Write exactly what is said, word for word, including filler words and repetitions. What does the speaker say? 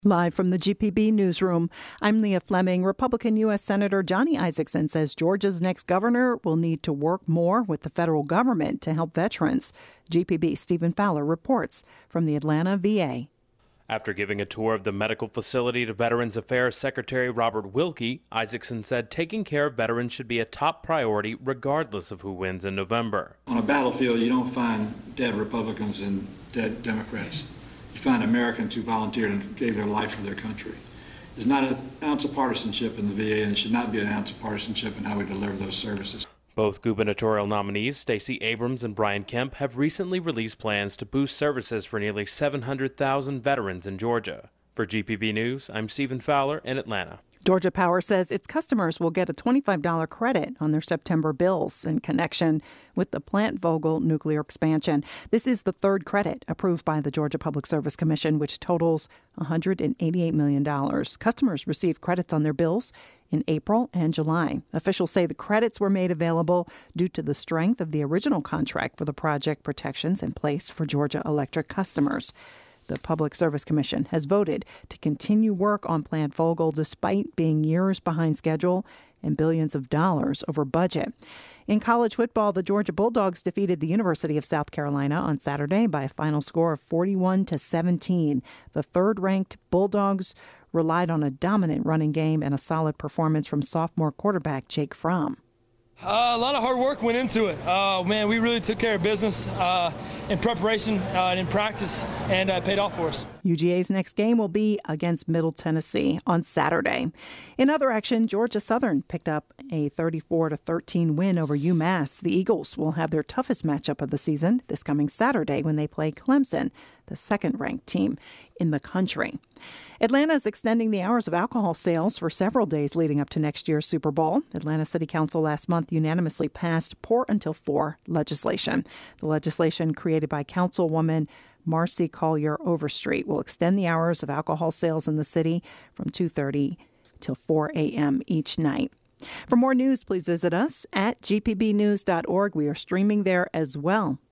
Live from the G P B newsroom, I'm Leah Fleming. Republican U S Senator Johnny Isakson says Georgia's next governor will need to work more with the federal government to help veterans. G P B Stephen Fowler reports from the Atlanta V A. After giving a tour of the medical facility to Veterans Affairs Secretary Robert Wilkie, Isakson said taking care of veterans should be a top priority regardless of who wins in November. On a battlefield, you don't find dead Republicans and dead Democrats. You find Americans who volunteered and gave their life for their country. There's not an ounce of partisanship in the V A, and there should not be an ounce of partisanship in how we deliver those services. Both gubernatorial nominees, Stacey Abrams and Brian Kemp, have recently released plans to boost services for nearly seven hundred thousand veterans in Georgia. For G P B News, I'm Stephen Fowler in Atlanta. Georgia Power says its customers will get a twenty-five dollars credit on their September bills in connection with the Plant Vogtle nuclear expansion. This is the third credit approved by the Georgia Public Service Commission, which totals one hundred eighty-eight million dollars. Customers received credits on their bills in April and July. Officials say the credits were made available due to the strength of the original contract for the project protections in place for Georgia Electric customers. The Public Service Commission has voted to continue work on Plant Vogtle despite being years behind schedule and billions of dollars over budget. In college football, the Georgia Bulldogs defeated the University of South Carolina on Saturday by a final score of forty-one to seventeen. The third-ranked Bulldogs relied on a dominant running game and a solid performance from sophomore quarterback Jake Fromm. Uh, a lot of hard work went into it. Uh, man, we really took care of business uh, in preparation uh, and in practice, and uh, it paid off for us. U G A's next game will be against Middle Tennessee on Saturday. In other action, Georgia Southern picked up a thirty-four to thirteen win over UMass. The Eagles will have their toughest matchup of the season this coming Saturday when they play Clemson, the second-ranked team in the country. Atlanta is extending the hours of alcohol sales for several days leading up to next year's Super Bowl. Atlanta City Council last month unanimously passed Pour Until four legislation. The legislation created by Councilwoman Marcy Collier Overstreet will extend the hours of alcohol sales in the city from two thirty till four a.m. each night. For more news, please visit us at g p b news dot org. We are streaming there as well.